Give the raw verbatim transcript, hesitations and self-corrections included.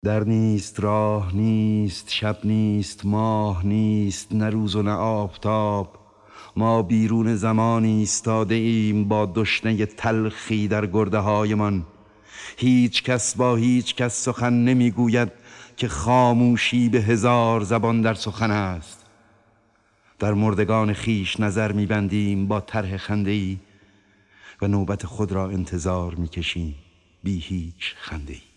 در نیست، راه نیست، شب نیست، ماه نیست، نه روز و نه آفتاب. ما بیرون زمان ایستاده ایم با دشنه تلخی در گرده هایمان. هیچ کس با هیچ کس سخن نمیگوید که خاموشی به هزار زبان در سخن است. در مردگان خیش نظر میبندیم با طرح خنده‌ای و نوبت خود را انتظار میکشیم بی هیچ خنده‌ای.